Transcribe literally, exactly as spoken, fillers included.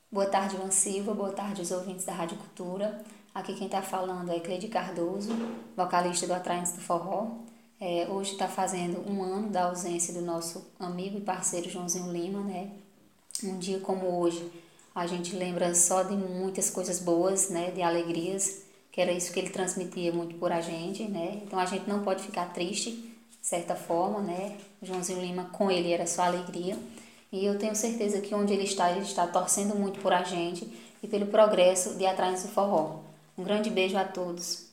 Boa tarde, Ivan Silva. Boa tarde, os ouvintes da Rádio Cultura. Aqui quem está falando é Cleide Cardoso, vocalista do Atraentes do Forró. É, hoje está fazendo um ano da ausência do nosso amigo e parceiro Joãozinho Lima, né? Um dia como hoje, a gente lembra só de muitas coisas boas, né? De alegrias, que era isso que ele transmitia muito por a gente, né? Então a gente não pode ficar triste, de certa forma, né? O Joãozinho Lima, com ele era só alegria. E eu tenho certeza que onde ele está, ele está torcendo muito por a gente e pelo progresso de Atraentes do Forró. Um grande beijo a todos.